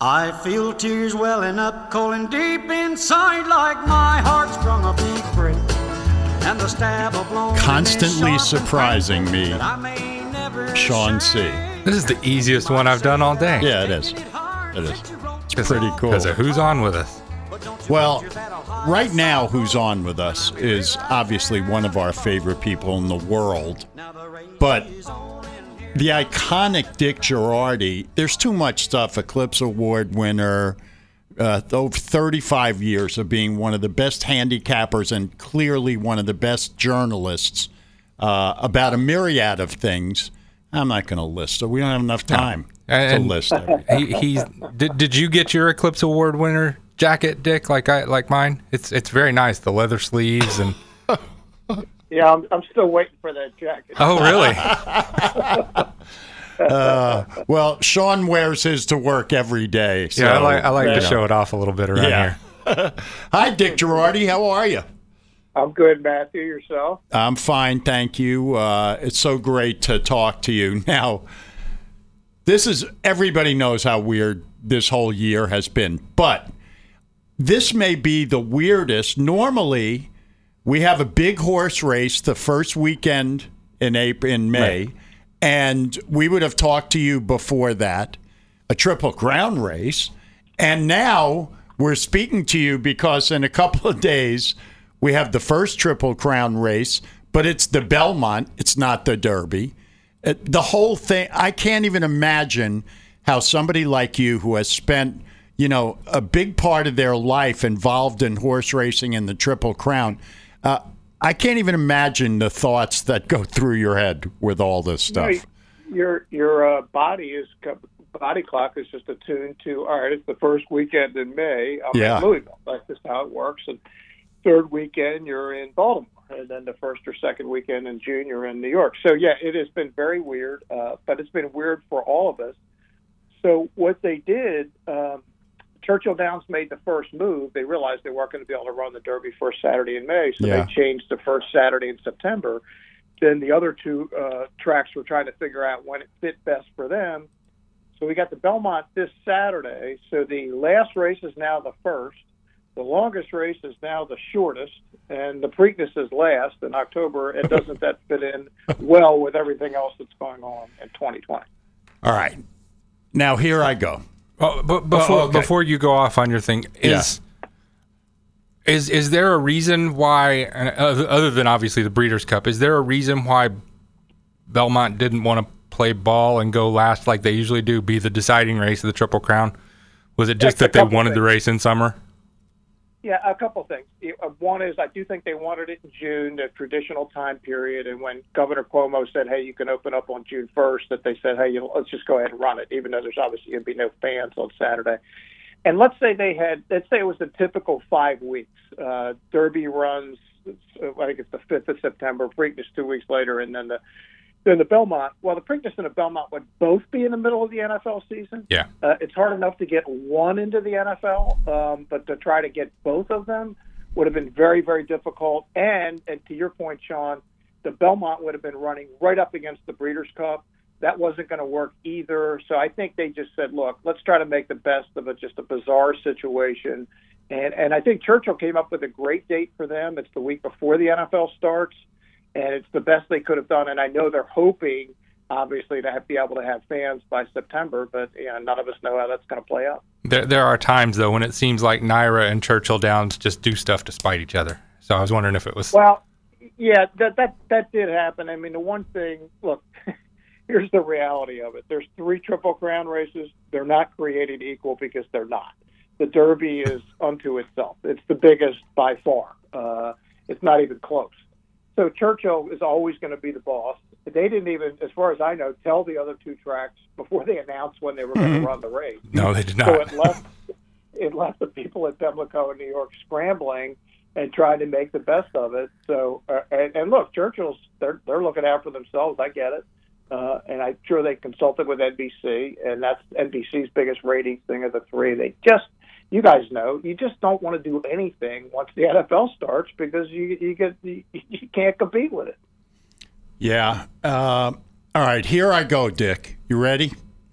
I feel tears welling up cold and deep inside like my heart's sprung a big break. And the stab of loneliness Constantly surprising me, Sean C. This is the easiest one I've done all day. Yeah, it is. It is. It's pretty cool. Because of who's on with us. Well, right now, who's on with us is obviously one of our favorite people in the world. But the iconic Dick Girardi, there's too much stuff. Eclipse Award winner, over 35 years of being one of the best handicappers and clearly one of the best journalists about a myriad of things. I'm not going to list it. We don't have enough time to list it. Did you get your Eclipse Award winner jacket, Dick, like mine? It's very nice, the leather sleeves and. Yeah, I'm still waiting for that jacket. Oh, really? Well, Sean wears his to work every day. So, yeah, I like to show it off a little bit around here. Hi, Dick Girardi. How are you? I'm good, Matthew. Yourself? I'm fine, thank you. It's so great to talk to you. Now, everybody knows how weird this whole year has been, but this may be the weirdest. Normally, we have a big horse race the first weekend in May, right. And we would have talked to you before that, a Triple Crown race, and now we're speaking to you because in a couple of days we have the first Triple Crown race, but it's the Belmont, it's not the Derby. The whole thing, I can't even imagine how somebody like you who has spent, a big part of their life involved in horse racing and the Triple Crown, I can't even imagine the thoughts that go through your head with all this stuff. Your body clock is just attuned to, all right, it's the first weekend in May. I'm in Louisville. That's just how it works. And third weekend, you're in Baltimore. And then the first or second weekend in June, you're in New York. So, yeah, it has been very weird, but it's been weird for all of us. So what they did, Churchill Downs made the first move. They realized they weren't going to be able to run the Derby first Saturday in May, so they changed the first Saturday in September. Then the other two tracks were trying to figure out when it fit best for them. So we got the Belmont this Saturday. So the last race is now the first. The longest race is now the shortest, and the Preakness is last in October. And doesn't that fit in well with everything else that's going on in 2020? All right. Now, here I go. Oh, but before you go off on your thing, is there a reason why, other than obviously the Breeders' Cup, is there a reason why Belmont didn't want to play ball and go last like they usually do, be the deciding race of the Triple Crown? Was it just that they wanted the race in summer? Yeah, a couple things. One is I do think they wanted it in June, the traditional time period, and when Governor Cuomo said, hey, you can open up on June 1st, that they said, hey, let's just go ahead and run it, even though there's obviously going to be no fans on Saturday. And let's say it was the typical 5 weeks. Derby runs, I think it's the 5th of September, Preakness 2 weeks later, and then the Belmont. Well, the Preakness and the Belmont would both be in the middle of the NFL season. Yeah. It's hard enough to get one into the NFL, but to try to get both of them would have been very, very difficult. And to your point, Sean, the Belmont would have been running right up against the Breeders' Cup. That wasn't going to work either. So I think they just said, look, let's try to make the best of just a bizarre situation. And I think Churchill came up with a great date for them. It's the week before the NFL starts. And it's the best they could have done. And I know they're hoping, obviously, to be able to have fans by September, but none of us know how that's going to play out. There are times, though, when it seems like Naira and Churchill Downs just do stuff to spite each other. So I was wondering if it was... Well, yeah, that did happen. I mean, the one thing, look, here's the reality of it. There's 3 Triple Crown races. They're not created equal because they're not. The Derby is unto itself. It's the biggest by far. It's not even close. So Churchill is always going to be the boss. They didn't even, as far as I know, tell the other 2 tracks before they announced when they were going to run the race. No, they did not. So it left the people at Pimlico in New York scrambling and trying to make the best of it. So and look, Churchill's they're looking out for themselves. I get it, and I'm sure they consulted with NBC, and that's NBC's biggest ratings thing of the 3. They just. You guys know, you just don't want to do anything once the NFL starts because you can't compete with it. Yeah. All right, here I go, Dick. You ready?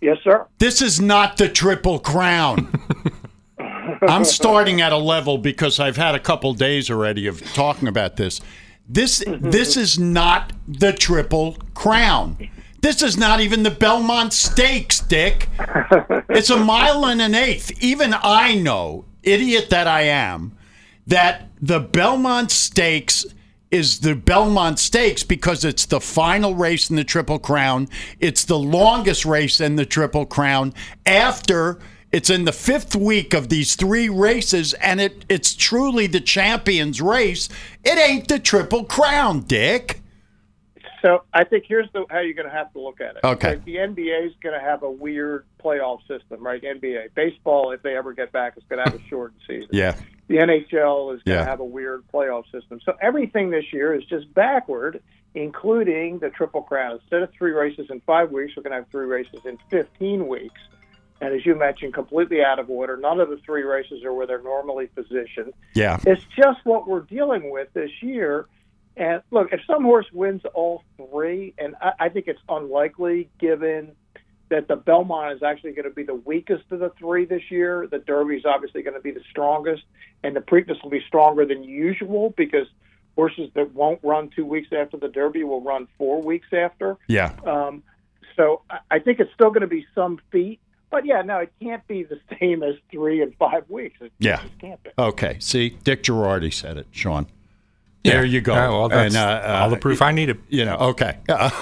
Yes, sir. This is not the Triple Crown. I'm starting at a level because I've had a couple days already of talking about this. This is not the Triple Crown. This is not even the Belmont Stakes, Dick. It's a mile and an eighth. Even I know, idiot that I am, that the Belmont Stakes is the Belmont Stakes because it's the final race in the Triple Crown. It's the longest race in the Triple Crown after it's in the fifth week of these three races, and it's truly the champion's race. It ain't the Triple Crown, Dick. So I think here's how you're going to have to look at it. Okay. Like the NBA is going to have a weird playoff system, right? NBA. Baseball, if they ever get back, is going to have a shortened season. Yeah. The NHL is going to have a weird playoff system. So everything this year is just backward, including the Triple Crown. Instead of 3 races in 5 weeks, we're going to have 3 races in 15 weeks. And as you mentioned, completely out of order. None of the 3 races are where they're normally positioned. Yeah. It's just what we're dealing with this year. And look, if some horse wins all 3, and I think it's unlikely given that the Belmont is actually going to be the weakest of the 3 this year. The Derby is obviously going to be the strongest, and the Preakness will be stronger than usual because horses that won't run 2 weeks after the Derby will run 4 weeks after. Yeah. So I think it's still going to be some feat. But, yeah, no, it can't be the same as 3 and 5 weeks. It just can't be. Okay. See, Dick Girardi said it, Sean. There you go. Well, that's all the proof I needed. Okay.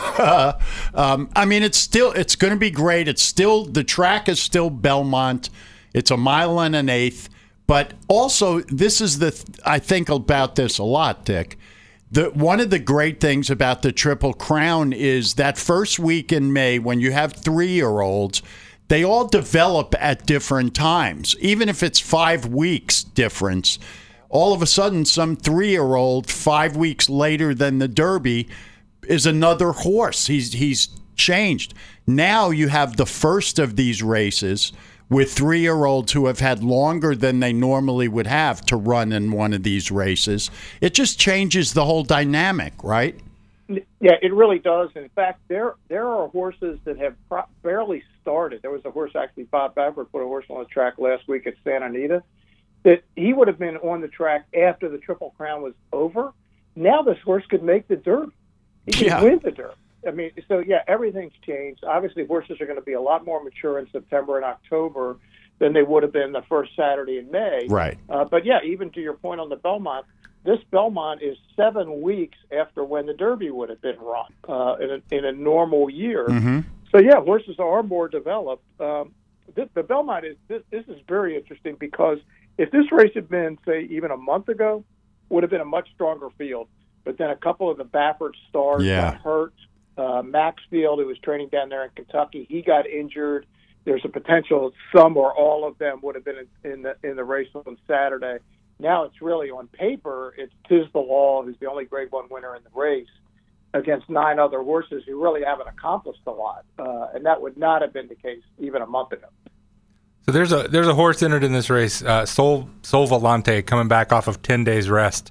I mean, it's going to be great. The track is still Belmont. It's a mile and an eighth. But also, this is I think about this a lot, Dick. One of the great things about the Triple Crown is that first week in May when you have 3-year-olds, they all develop at different times, even if it's 5 weeks difference. All of a sudden, some 3-year-old 5 weeks later than the Derby is another horse. He's changed. Now you have the first of these races with 3-year-olds who have had longer than they normally would have to run in one of these races. It just changes the whole dynamic, right? Yeah, it really does. In fact, there are horses that have barely started. There was a horse, actually, Bob Baffert put a horse on the track last week at Santa Anita, that he would have been on the track after the Triple Crown was over. Now this horse could make the Derby. He could win the Derby. I mean, so, yeah, everything's changed. Obviously, horses are going to be a lot more mature in September and October than they would have been the first Saturday in May. Right. But, yeah, even to your point on the Belmont, this Belmont is 7 weeks after when the Derby would have been run in a normal year. Mm-hmm. So, yeah, horses are more developed. The Belmont this is very interesting because if this race had been, say, even a month ago, would have been a much stronger field. But then a couple of the Baffert stars got hurt. Maxfield, who was training down there in Kentucky, he got injured. There's a potential some or all of them would have been in the race on Saturday. Now it's really on paper, it's Tiz the Law, who's the only Grade 1 winner in the race, against 9 other horses who really haven't accomplished a lot. And that would not have been the case even a month ago. So there's a horse entered in this race, Sol Volante, coming back off of 10 days rest.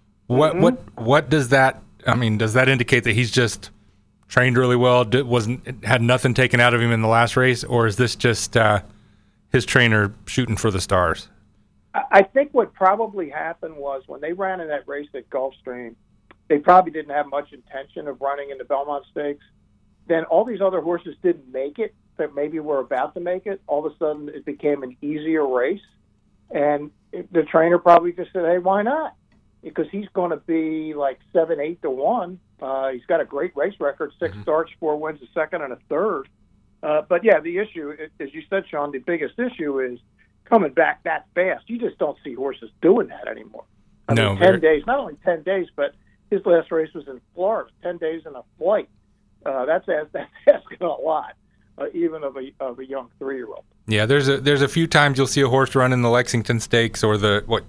What does that? I mean, does that indicate that he's just trained really well? Had nothing taken out of him in the last race, or is this just his trainer shooting for the stars? I think what probably happened was when they ran in that race at Gulfstream, they probably didn't have much intention of running in the Belmont Stakes. Then all these other horses didn't make it that maybe were about to make it. All of a sudden, it became an easier race. And the trainer probably just said, hey, why not? Because he's going to be like 7-8 to 1. He's got a great race record, 6 starts, 4 wins, a second and a third. But, yeah, the issue, as you said, Sean, the biggest issue is coming back that fast. You just don't see horses doing that anymore. I mean, 10 days, not only 10 days, but his last race was in Florida, 10 days in a flight. That's asking a lot, even of a young 3-year-old. Yeah, there's a few times you'll see a horse run in the Lexington Stakes or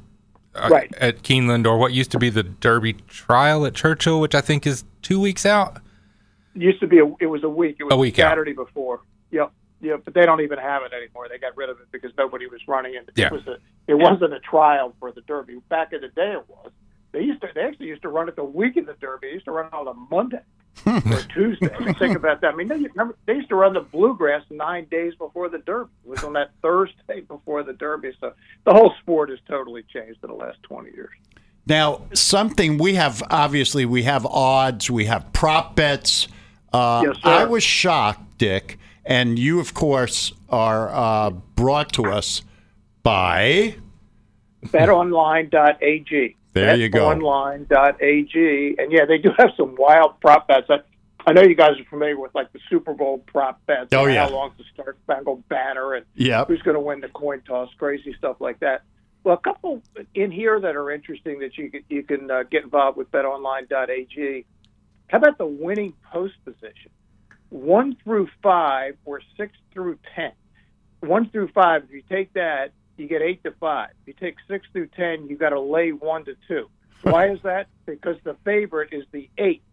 at Keeneland, or what used to be the Derby Trial at Churchill, which I think is 2 weeks out. It used to be it was a week. It was a week Saturday out. Before. Yep. Yeah, but they don't even have it anymore. They got rid of it because nobody was running it. Yeah. It wasn't a trial for the Derby. Back in the day, it was. They actually used to run it the week of the Derby. They used to run it on a Monday. or Tuesday. I mean, think about that. I mean, they used to run the Bluegrass 9 days before the Derby. It was on that Thursday before the Derby. So the whole sport has totally changed in the last 20 years. Now, something we have odds, we have prop bets. Yes, sir. I was shocked, Dick, and you, of course, are brought to us by BetOnline.ag. There you go. BetOnline.ag. And, yeah, they do have some wild prop bets. I know you guys are familiar with, like, the Super Bowl prop bets. Oh, yeah. How long's the Star Spangled Banner and Yep. who's going to win the coin toss, crazy stuff like that. Well, a couple in here that are interesting that you can get involved with BetOnline.ag. How about the winning post position? 1 through 5 or 6 through 10. 1 through 5, if you take that, you get 8 to 5. If you take 6 through 10, you got to lay 1 to 2. Why is that? Because the favorite is the 8.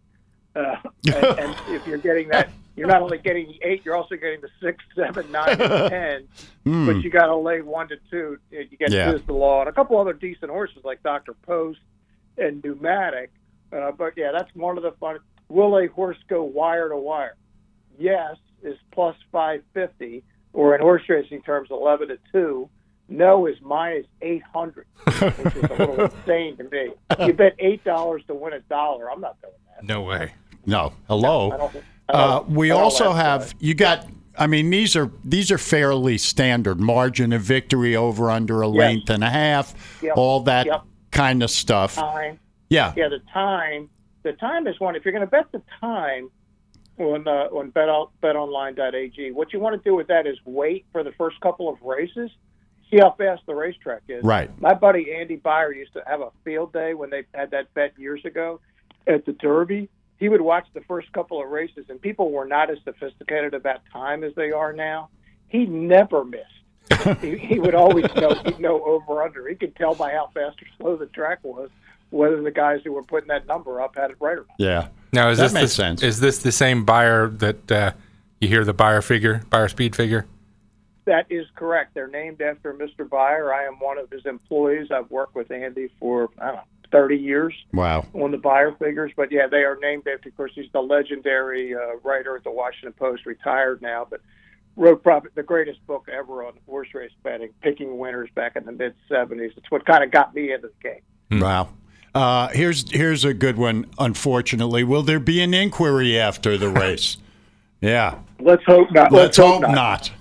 And if you're getting that, you're not only getting the 8, you're also getting the 6, 7, 9, and 10. But you got to lay 1 to 2. You get Is the Law and a couple other decent horses like Dr. Post and Pneumatic. But yeah, that's one of the fun. Will a horse go wire to wire? Yes is plus 550, or in horse racing terms, 11 to 2. No is minus 800, which is a little insane to me. You bet $8 to win $1. I'm not doing that. No way. No. Hello. We also have you got. I mean, these are fairly standard margin of victory over under a length and a half, all that kind of stuff. Time. Yeah. Yeah. The time is one. If you're going to bet the time on BetOnline.ag, what you want to do with that is wait for the first couple of races. See how fast the racetrack is. Right. My buddy Andy Beyer used to have a field day when they had that bet years ago at the Derby. He would watch the first couple of races, and people were not as sophisticated about time as they are now. He never missed. he would always know over under. He could tell by how fast or slow the track was whether the guys who were putting that number up had it right or not. Yeah. Now, that makes sense. Is this the same Beyer that you hear the Beyer speed figure? That is correct. They're named after Mr. Beyer. I am one of his employees. I've worked with Andy for, 30 years. Wow. On the Beyer figures. But, yeah, they are named after, of course, he's the legendary writer at the Washington Post, retired now, but wrote probably the greatest book ever on horse race betting, picking winners back in the mid-'70s. It's what kind of got me into the game. Wow. Here's a good one, unfortunately. Will there be an inquiry after the race? Yeah. Let's hope not. Let's hope not.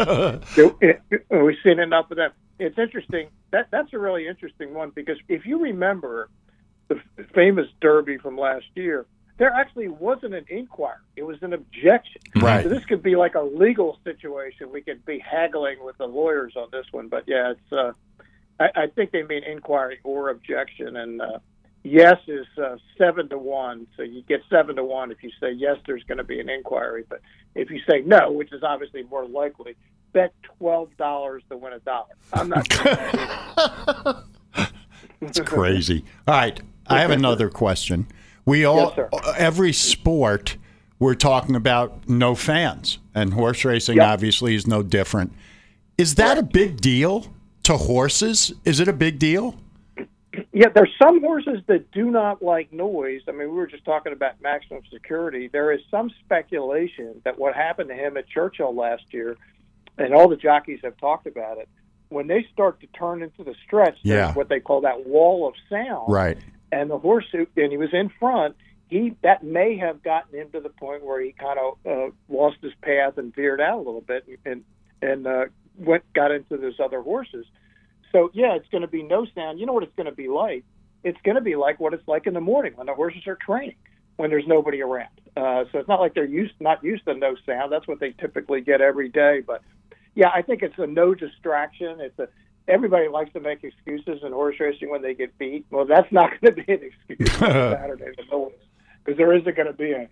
We've seen enough of that. It's interesting. That's a really interesting one because if you remember the famous Derby from last year, there actually wasn't an inquiry. It was an objection. Right. So this could be like a legal situation. We could be haggling with the lawyers on this one. But, yeah, it's. I think they mean inquiry or objection. And yes is 7 to 1. So you get 7 to 1 if you say yes, there's going to be an inquiry. But if you say no, which is obviously more likely, bet $12 to win $1. I'm not doing that either. It's crazy. All right. I have another question. Yes, sir. Every sport, we're talking about no fans, and horse racing obviously is no different. Is that a big deal to horses? Is it a big deal? Yeah, there's some horses that do not like noise. I mean, we were just talking about Maximum Security. There is some speculation that what happened to him at Churchill last year, and all the jockeys have talked about it, when they start to turn into the stretch, there's what they call that wall of sound. Right. And the horse, and he was in front, that may have gotten him to the point where he kind of lost his path and veered out a little bit and got into those other horses. So, yeah, it's going to be no sound. You know what it's going to be like? It's going to be like what it's like in the morning when the horses are training, when there's nobody around. So it's not like they're not used to no sound. That's what they typically get every day. But, yeah, I think it's a no distraction. Everybody likes to make excuses in horse racing when they get beat. Well, that's not going to be an excuse on Saturday because there isn't going to be any.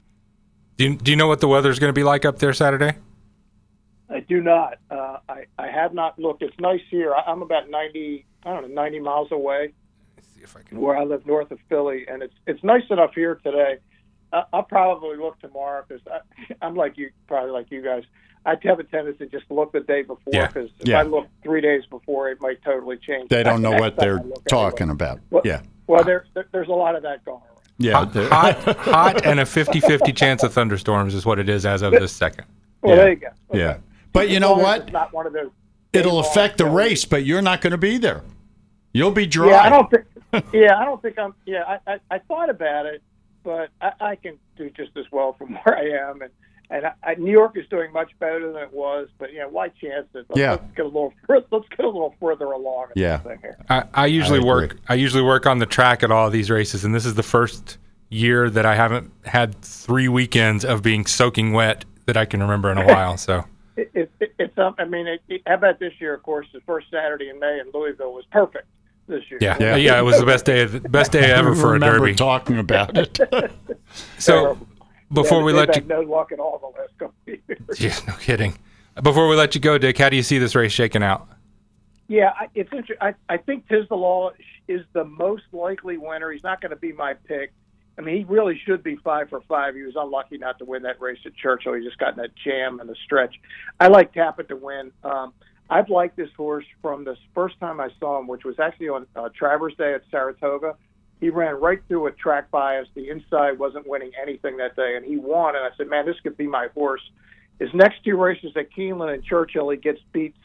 Do you know what the weather's going to be like up there Saturday? I do not. I have not looked. It's nice here. I'm about 90 miles away. Let's see if I can. Where I live north of Philly, and it's nice enough here today. I'll probably look tomorrow because I'm like you, probably like you guys. I have a tendency to just look the day before because if I look 3 days before, it might totally change. They don't know what they're talking about. Well, there's a lot of that going around. Yeah, hot and a 50-50 chance of thunderstorms is what it is as of this second. Well, there you go. Okay. Yeah. But you know what? It's not one of those. It'll affect the race, but you're not going to be there. You'll be dry. Yeah, I don't think I'm. Yeah, I thought about it, but I can do just as well from where I am, and New York is doing much better than it was. But why chance it? Let's get a little further along. Yeah. Here. I usually work on the track at all of these races, and this is the first year that I haven't had 3 weekends of being soaking wet that I can remember in a while. So. How about this year? Of course, the first Saturday in May in Louisville was perfect this year. Yeah. It was the best day ever for a derby. Talking about it. So before we let you, no luck at all the last couple of years. Yeah, no kidding. Before we let you go, Dick, how do you see this race shaking out? Yeah, it's interesting. I think Tisdalaw is the most likely winner. He's not going to be my pick. I mean, he really should be 5 for 5. He was unlucky not to win that race at Churchill. He just got in that jam and the stretch. I like Tapit to win. I've liked this horse from the first time I saw him, which was actually on Travers Day at Saratoga. He ran right through a track bias. The inside wasn't winning anything that day, and he won. And I said, man, this could be my horse. His next 2 races at Keeneland and Churchill, he gets beat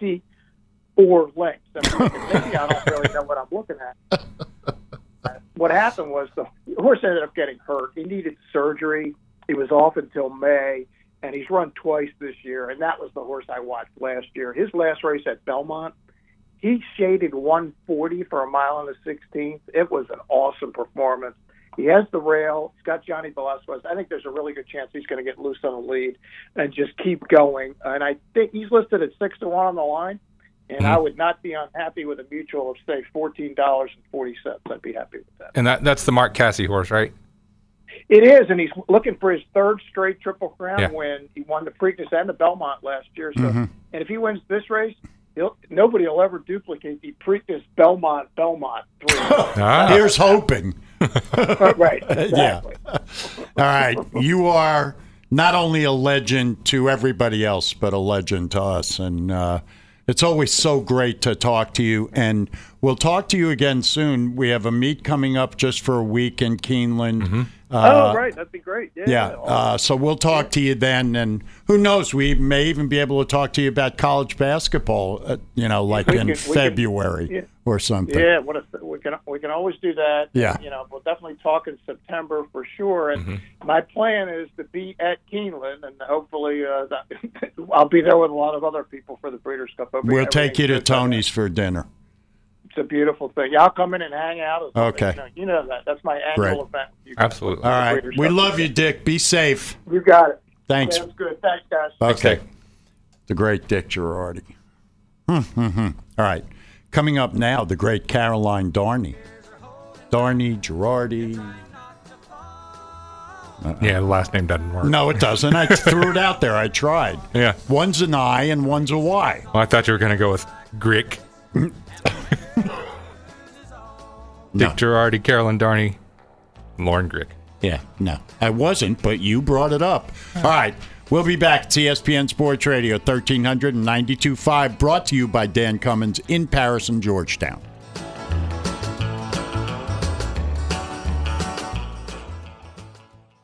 64 lengths. I mean, maybe I don't really know what I'm looking at. What happened was the horse ended up getting hurt. He needed surgery. He was off until May, and he's run twice this year, and that was the horse I watched last year. His last race at Belmont, he shaded 140 for a mile and a 16th. It was an awesome performance. He has the rail. He's got Johnny Velasquez. I think there's a really good chance he's going to get loose on the lead and just keep going. And I think he's listed at 6-1 on the line. And I would not be unhappy with a mutual of, say, $14.40. I'd be happy with that. And that's the Mark Casse horse, right? It is, and he's looking for his 3rd straight Triple Crown win. He won the Preakness and the Belmont last year. So, and if he wins this race, nobody will ever duplicate the Preakness Belmont 3. Here's hoping. Right, exactly. Yeah. All right, you are not only a legend to everybody else, but a legend to us, and it's always so great to talk to you, and we'll talk to you again soon. We have a meet coming up just for a week in Keeneland. Right. That'd be great. Yeah. So we'll talk to you then, and who knows, we may even be able to talk to you about college basketball, in February or something. Yeah, we can always do that. Yeah. We'll definitely talk in September for sure. And my plan is to be at Keeneland, and hopefully I'll be there with a lot of other people for the Breeders' Cup. We'll take you to Tony's for dinner. It's a beautiful thing. Yeah, I'll come in and hang out. Okay. You know that. That's my annual event. Absolutely. All right. We love you, Dick. Be safe. You got it. Thanks. Sounds good. Thanks, guys. Okay. The great Dick Girardi. All right. Coming up now, the great Caroline Darney. Darney, Girardi. Yeah, the last name doesn't work. No, it doesn't. I threw it out there. I tried. Yeah. One's an I and one's a Y. Well, I thought you were going to go with Grick. Dick Girardi, Caroline Darney, Lauren Grick. Yeah, no, I wasn't, but you brought it up. All right, we'll be back. It's ESPN Sports Radio, 1392.5, brought to you by Dan Cummins in Paris and Georgetown.